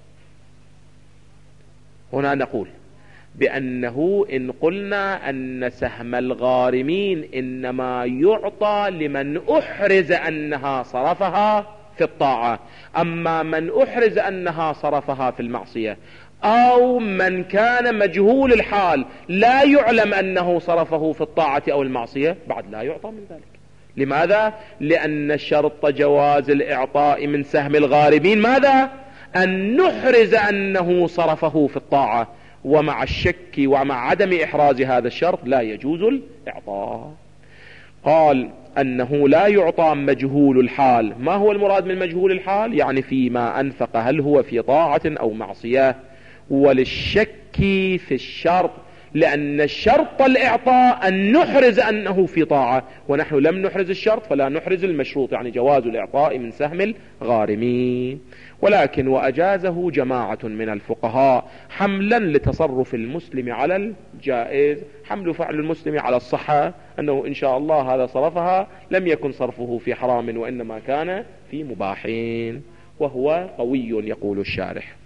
هنا نقول بأنه إن قلنا أن سهم الغارمين إنما يعطى لمن أحرز أنها صرفها في الطاعة، أما من أحرز أنها صرفها في المعصية أو من كان مجهول الحال لا يعلم أنه صرفه في الطاعة أو المعصية بعد لا يعطى من ذلك. لماذا؟ لأن شرط جواز الإعطاء من سهم الغارمين ماذا؟ أن نحرز أنه صرفه في الطاعة، ومع الشك ومع عدم إحراز هذا الشرط لا يجوز الإعطاء. قال أنه لا يعطى مجهول الحال. ما هو المراد من مجهول الحال؟ يعني فيما أنفق، هل هو في طاعة أو معصية. وللشك في الشرط، لأن الشرط الإعطاء أن نحرز أنه في طاعة، ونحن لم نحرز الشرط فلا نحرز المشروط، يعني جواز الإعطاء من سهم الغارمين. ولكن وأجازه جماعة من الفقهاء حملا لتصرف المسلم على الجائز، حمل فعل المسلم على الصحة، أنه إن شاء الله هذا صرفها لم يكن صرفه في حرام وإنما كان في مباحين، وهو قوي يقول الشارح.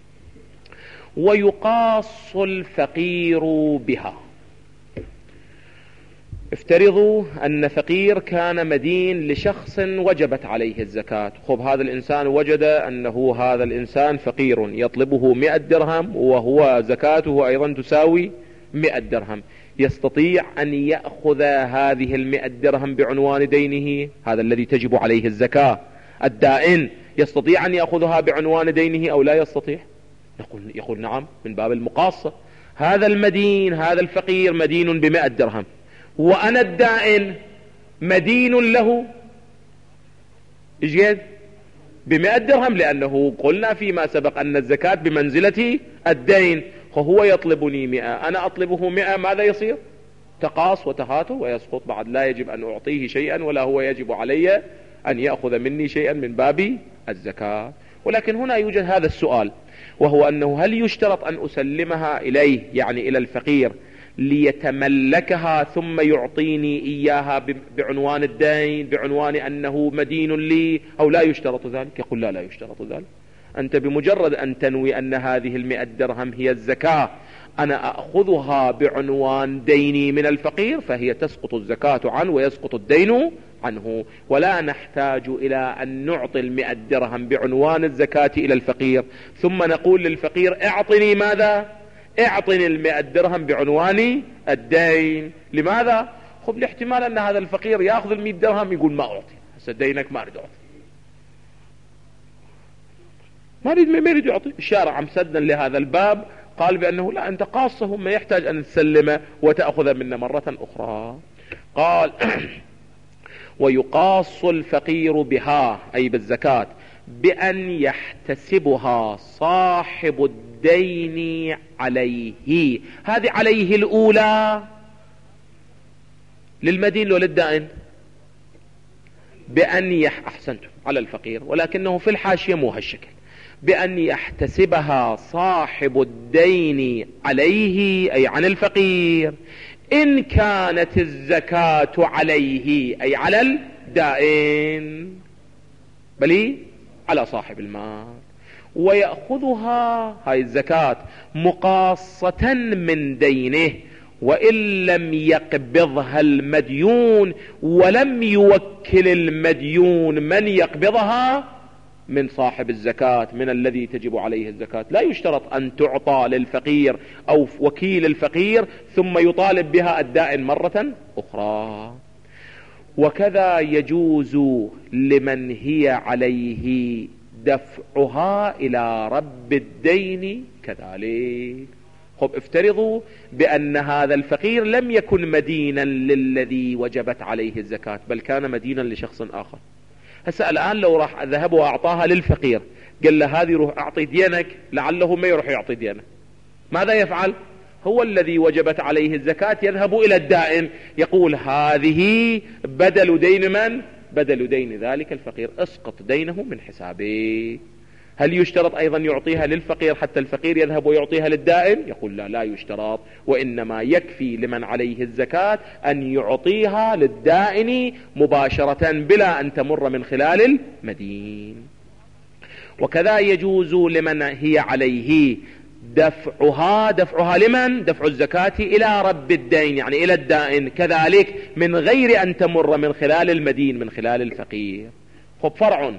ويقاص الفقير بها. افترضوا أن فقير كان مدين لشخص وجبت عليه الزكاة. خب هذا الإنسان وجد أنه هذا الإنسان فقير يطلبه 100 درهم وهو زكاته أيضا تساوي 100 درهم، يستطيع أن يأخذ هذه 100 درهم بعنوان دينه، هذا الذي تجب عليه الزكاة الدائن، يستطيع أن يأخذها بعنوان دينه أو لا يستطيع؟ يقول نعم، من باب المقاصة. هذا المدين، هذا الفقير مدين ب100 درهم، وأنا الدائن مدين له إيش ب100 درهم، لأنه قلنا فيما سبق أن الزكاة بمنزلة الدين، وهو يطلبني 100، أنا أطلبه 100، ماذا يصير؟ تقاص وتهاته ويسقط، بعد لا يجب أن أعطيه شيئا ولا هو يجب علي أن يأخذ مني شيئا من باب الزكاة. ولكن هنا يوجد هذا السؤال، وهو أنه هل يشترط أن أسلمها إليه، يعني إلى الفقير، ليتملكها ثم يعطيني إياها بعنوان الدين، بعنوان أنه مدين لي، أو لا يشترط ذلك؟ يقول لا يشترط ذلك. أنت بمجرد أن تنوي أن هذه 100 درهم هي الزكاة، أنا أخذها بعنوان ديني من الفقير، فهي تسقط الزكاة عنه ويسقط الدين عنه، ولا نحتاج إلى أن نعطي 100 درهم بعنوان الزكاة إلى الفقير ثم نقول للفقير اعطني ماذا؟ اعطني 100 درهم بعنوان الدين. لماذا؟ خب الاحتمال أن هذا الفقير يأخذ 100 درهم يقول ما أعطي، هسه دينك ما أريد أعطي، ما يريد يعطي. الشارع مسدا لهذا الباب قال بأنه لا، أنت قاصه، ما يحتاج أن تسلمه وتأخذ منه مرة أخرى. قال ويقاص الفقير بها، أي بالزكاة، بأن يحتسبها صاحب الدين عليه. هذه عليه الأولى للمدين لو للدائن، بأن أحسنتم على الفقير، ولكنه في الحاشية مو هالشكل، بأن يحتسبها صاحب الدين عليه، أي عن الفقير، إن كانت الزكاة عليه، أي على الدائن، بل على صاحب المال، ويأخذها هاي الزكاة مقاصة من دينه، وإن لم يقبضها المديون ولم يوكل المديون من يقبضها من صاحب الزكاة، من الذي تجب عليه الزكاة. لا يشترط أن تعطى للفقير أو وكيل الفقير ثم يطالب بها الدائن مرة أخرى. وكذا يجوز لمن هي عليه دفعها إلى رب الدين كذلك. خب افترضوا بأن هذا الفقير لم يكن مدينا للذي وجبت عليه الزكاة، بل كان مدينا لشخص آخر. هسه الآن لو راح ذهب وأعطاها للفقير، قال له هذه روح أعطي دينك، لعله ما يروح يعطي دينه، ماذا يفعل؟ هو الذي وجبت عليه الزكاة يذهب إلى الدائن يقول هذه بدل دين من؟ بدل دين ذلك الفقير، اسقط دينه من حسابه. هل يشترط أيضا يعطيها للفقير حتى الفقير يذهب ويعطيها للدائن؟ يقول لا يشترط، وإنما يكفي لمن عليه الزكاة أن يعطيها للدائن مباشرة بلا أن تمر من خلال المدين. وكذا يجوز لمن هي عليه دفعها لمن؟ دفع الزكاة إلى رب الدين، يعني إلى الدائن كذلك، من غير أن تمر من خلال المدين، من خلال الفقير. خب فرع،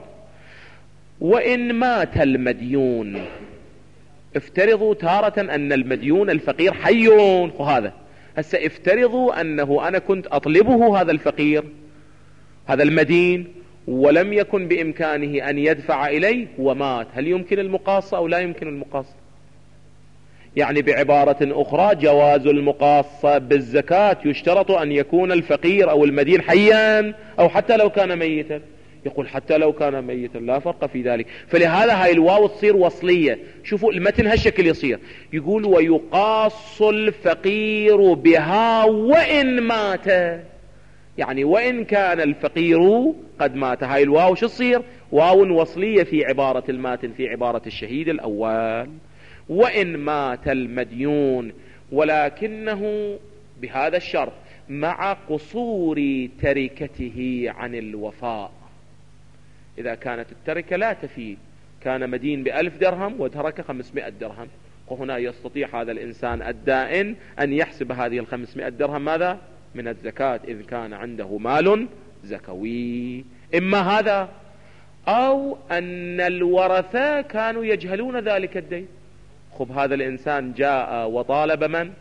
وإن مات المديون، افترضوا تارة أن المديون الفقير حي، هذا هسه افترضوا أنه أنا كنت أطلبه هذا الفقير هذا المدين ولم يكن بإمكانه أن يدفع إليه ومات، هل يمكن المقاصة أو لا يمكن المقاصة؟ يعني بعبارة أخرى جواز المقاصة بالزكاة يشترط أن يكون الفقير أو المدين حيا أو حتى لو كان ميتا. يقول حتى لو كان ميتا لا فرق في ذلك. فلهذا هاي الواو تصير وصلية. شوفوا المتن هالشكل يصير، يقول ويقاص الفقير بها وإن مات، يعني وإن كان الفقير قد مات. هاي الواو شو تصير؟ واو وصلية في عبارة الماتن في عبارة الشهيد الأول. وإن مات المديون ولكنه بهذا الشرط مع قصور تركته عن الوفاء. إذا كانت التركة لا تفي، كان مدين ب1000 درهم وترك 500 درهم، وهنا يستطيع هذا الإنسان الدائن أن يحسب هذه 500 درهم ماذا؟ من الزكاة، إذ كان عنده مال زكوي. إما هذا أو أن الورثة كانوا يجهلون ذلك الدين. خب هذا الإنسان جاء وطالب من؟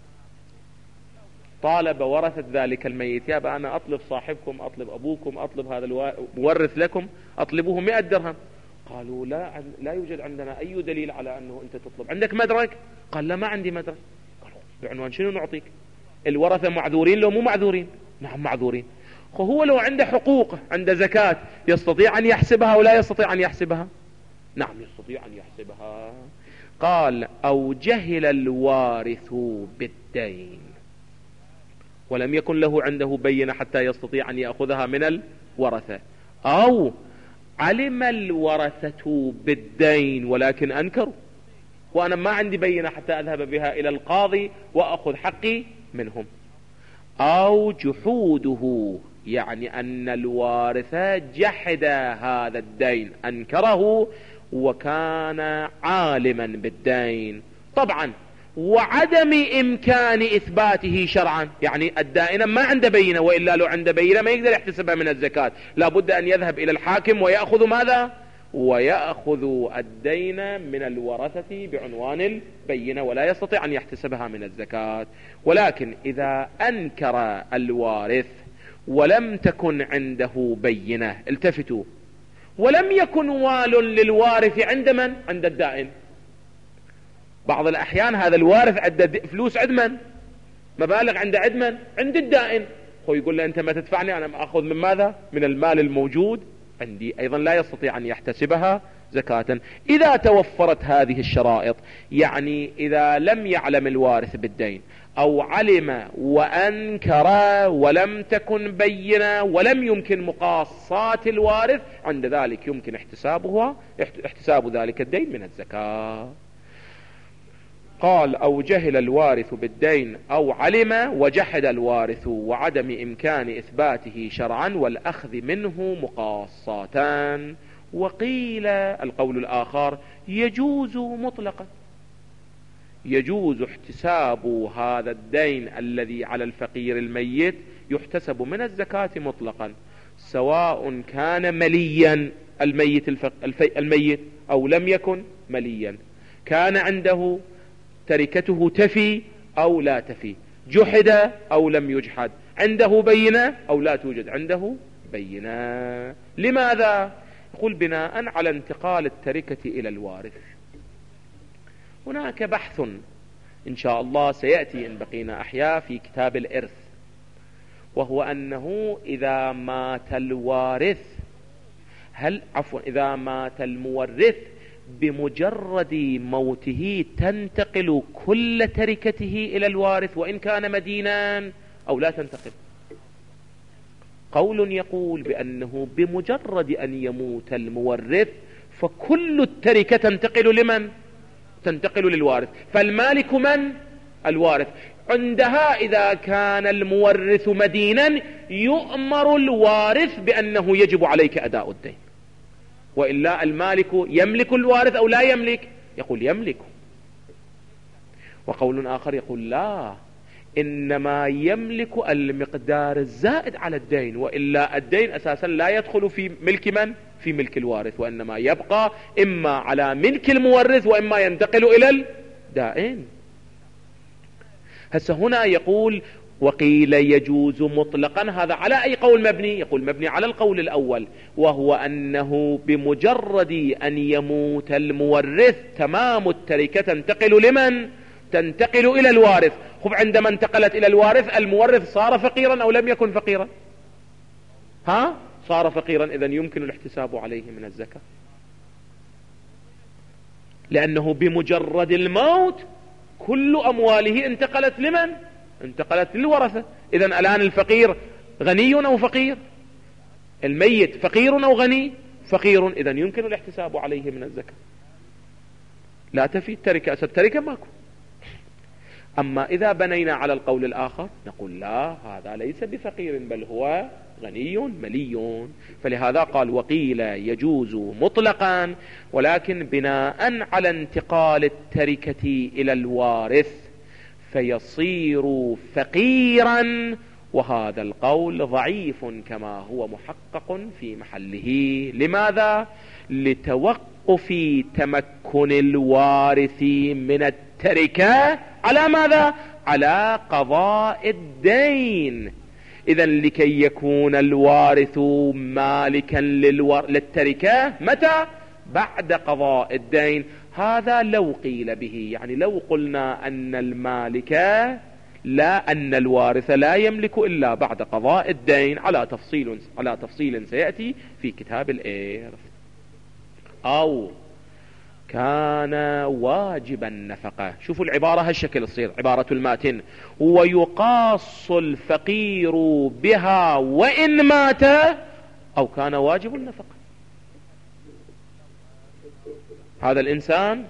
طالب ورثة ذلك الميت، يا أنا أطلب صاحبكم، أطلب أبوكم، أطلب هذا المورث لكم، أطلبه 100 درهم. قالوا لا يوجد عندنا أي دليل على أنه أنت تطلب. عندك مدرك؟ قال لا ما عندي مدرك. قالوا بعنوان شنو نعطيك؟ الورثة معذورين لو مو معذورين؟ نعم معذورين. هو لو عنده حقوق، عنده زكاة، يستطيع أن يحسبها ولا يستطيع أن يحسبها؟ نعم يستطيع أن يحسبها. قال أو جهل الوارث بالدين ولم يكن له عنده بينة حتى يستطيع أن يأخذها من الورثة، أو علم الورثة بالدين ولكن أنكروا، وأنا ما عندي بينة حتى أذهب بها إلى القاضي وأخذ حقي منهم، أو جحوده يعني أن الوارث جحد هذا الدين، أنكره وكان عالما بالدين طبعا، وعدم إمكان إثباته شرعا، يعني الدائن ما عنده بينة، وإلا لو عنده بينة ما يقدر يحتسبها من الزكاة، لابد أن يذهب إلى الحاكم ويأخذ ماذا؟ ويأخذ الدين من الورثة بعنوان البينة، ولا يستطيع أن يحتسبها من الزكاة. ولكن إذا أنكر الوارث ولم تكن عنده بينة، التفتوا، ولم يكن وال للوارث عند من؟ عند الدائن. بعض الأحيان هذا الوارث عنده فلوس عند من؟ مبالغ عنده عند من؟ عند الدائن. هو يقول له أنت ما تدفعني، أنا أخذ من ماذا؟ من المال الموجود عندي. أيضا لا يستطيع أن يحتسبها زكاة. إذا توفرت هذه الشرائط، يعني إذا لم يعلم الوارث بالدين أو علم وأنكر ولم تكن بينة ولم يمكن مقاصات الوارث، عند ذلك يمكن احتساب ذلك الدين من الزكاة. قال أو جهل الوارث بالدين أو علم وجحد الوارث وعدم إمكان إثباته شرعا والأخذ منه مقاصاتان. وقيل القول الآخر يجوز مطلقا، يجوز احتساب هذا الدين الذي على الفقير الميت، يحتسب من الزكاة مطلقا، سواء كان مليا الميت أو لم يكن مليا، كان عنده تركته تفي أو لا تفي، جحد أو لم يجحد، عنده بينة أو لا توجد عنده بينة. لماذا؟ يقول بناء على انتقال التركة إلى الوارث. هناك بحث إن شاء الله سيأتي إن بقينا أحياء في كتاب الإرث، وهو أنه إذا مات الوارث إذا مات المورث بمجرد موته تنتقل كل تركته إلى الوارث وإن كان مدينا، أو لا تنتقل؟ قول يقول بأنه بمجرد أن يموت المورث فكل التركة تنتقل لمن؟ تنتقل للوارث. فالمالك من؟ الوارث. عندها إذا كان المورث مدينا يؤمر الوارث بأنه يجب عليك أداء الدين، وإلا المالك يملك الوارث أو لا يملك؟ يقول يملك. وقول آخر يقول لا، إنما يملك المقدار الزائد على الدين، وإلا الدين أساسا لا يدخل في ملك من؟ في ملك الوارث، وإنما يبقى إما على ملك المورث وإما ينتقل إلى الدائن. هسه هنا يقول وقيل يجوز مطلقا، هذا على أي قول مبني؟ يقول مبني على القول الأول، وهو أنه بمجرد أن يموت المورث تمام التركة تنتقل لمن؟ تنتقل إلى الوارث. خب عندما انتقلت إلى الوارث المورث صار فقيرا أو لم يكن فقيرا؟ صار فقيرا، إذن يمكن الاحتساب عليه من الزكاة، لأنه بمجرد الموت كل أمواله انتقلت لمن؟ انتقلت للورثة. إذن الآن الفقير غني أو فقير؟ الميت فقير أو غني؟ فقير، إذن يمكن الاحتساب عليه من الزكاة. لا تفي التركة، التركة ماكو. أما إذا بنينا على القول الآخر نقول لا، هذا ليس بفقير بل هو غني ملي. فلهذا قال وقيل يجوز مطلقا، ولكن بناء على انتقال التركة إلى الوارث فيصير فقيرا، وهذا القول ضعيف كما هو محقق في محله. لماذا؟ لتوقف تمكن الوارث من التركة على ماذا؟ على قضاء الدين. إذن لكي يكون الوارث مالكا للتركة متى؟ بعد قضاء الدين. هذا لو قيل به، يعني لو قلنا أن المالك أن الوارث لا يملك إلا بعد قضاء الدين على تفصيل سيأتي في كتاب الإرث. أو كان واجب النفقة. شوفوا العبارة هالشكل تصير عبارة الماتن: ويقاص الفقير بها وإن مات أو كان واجب النفقة. هذا الإنسان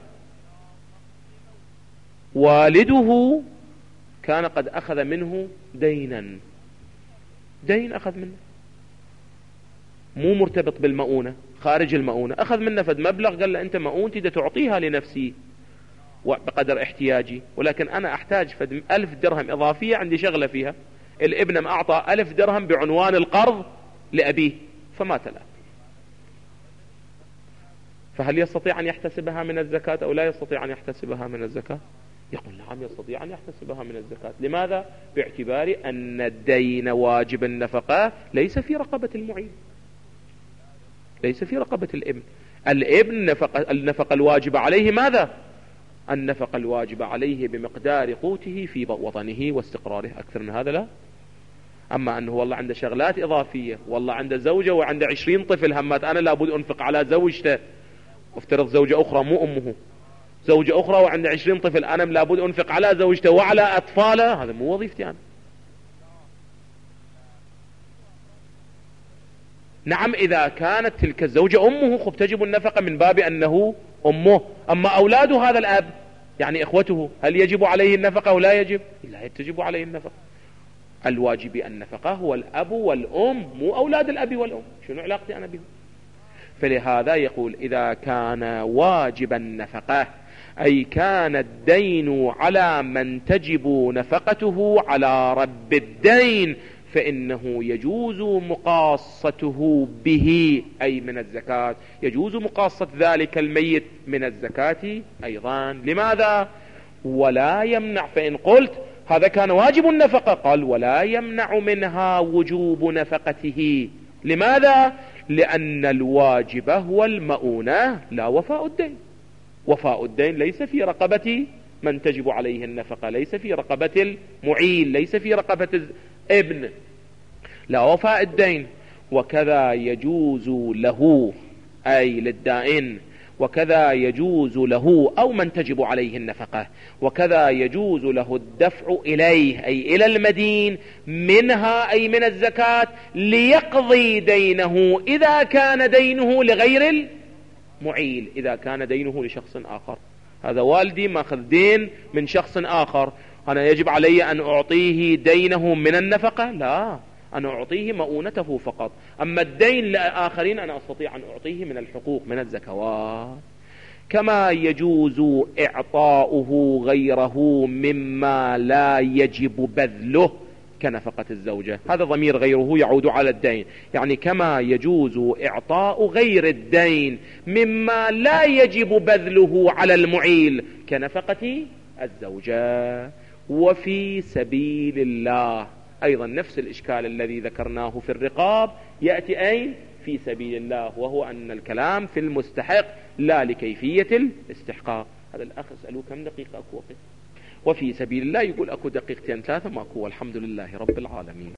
والده كان قد أخذ منه دينا، دين أخذ منه مو مرتبط بالمؤونة، خارج المؤونة، أخذ منه فد مبلغ، قال له أنت مؤونتي دا تعطيها لنفسي بقدر احتياجي، ولكن أنا أحتاج فد 1000 درهم إضافية، عندي شغلة فيها. الابن ما أعطى 1000 درهم بعنوان القرض لأبيه فمات له، فهل يستطيع أن يحتسبها من الزكاة أو لا يستطيع أن يحتسبها من الزكاة؟ يقول نعم يستطيع أن يحتسبها من الزكاة. لماذا؟ باعتبار أن الدين واجب النفقة ليس في رقبة المعين، ليس في رقبة الابن. الابن النفقة الواجبة عليه ماذا؟ النفقة الواجبة عليه بمقدار قوته في وطنه واستقراره، أكثر من هذا لا. أما أنه والله عنده شغلات إضافية، والله عنده زوجة وعنده 20 طفل، همات أنا لابد أنفق على زوجته، افترض زوجة أخرى مو أمه، زوجة أخرى وعنده 20 طفل، أنا لابد أنفق على زوجته وعلى أطفاله، هذا مو وظيفتي أنا. نعم إذا كانت تلك الزوجة أمه خب تجب النفقة من باب أنه أمه. أما أولاد هذا الأب يعني إخوته هل يجب عليه النفقة أو لا يجب؟ لا تجب عليه النفقة. الواجب النفقة هو الأب والأم، مو أولاد الأب والأم، شنو علاقتي أنا بهم؟ فلهذا يقول إذا كان واجب النفقة أي كان الدين على من تجب نفقته على رب الدين، فإنه يجوز مقاصته به أي من الزكاة، يجوز مقاصة ذلك الميت من الزكاة أيضا. لماذا؟ ولا يمنع. فإن قلت هذا كان واجب النفقة، قال ولا يمنع منها وجوب نفقته. لماذا؟ لأن الواجب هو المؤونة لا وفاء الدين. وفاء الدين ليس في رقبة من تجب عليه النفقة، ليس في رقبة المعيل، ليس في رقبة الابن، لا وفاء الدين. وكذا يجوز له أي للدائن، وكذا يجوز له أو من تجب عليه النفقة، وكذا يجوز له الدفع إليه أي إلى المدين منها أي من الزكاة ليقضي دينه إذا كان دينه لغير المعيل، إذا كان دينه لشخص آخر. هذا والدي ماخذ دين من شخص آخر، أنا يجب علي أن أعطيه دينه من النفقة؟ لا، أنا أعطيه مؤونته فقط. أما الدين لآخرين أنا أستطيع أن أعطيه من الحقوق من الزكوات. كما يجوز إعطاؤه غيره مما لا يجب بذله كنفقة الزوجة. هذا ضمير غيره يعود على الدين، يعني كما يجوز إعطاء غير الدين مما لا يجب بذله على المعيل كنفقة الزوجة. وفي سبيل الله أيضا نفس الإشكال الذي ذكرناه في الرقاب يأتي أين؟ في سبيل الله، وهو أن الكلام في المستحق لا لكيفية الاستحقاق. هذا الأخ أسألوه كم دقيقة أكو وقت؟ وفي سبيل الله يقول أكو دقيقتين ثلاثة ماكو، والحمد لله رب العالمين.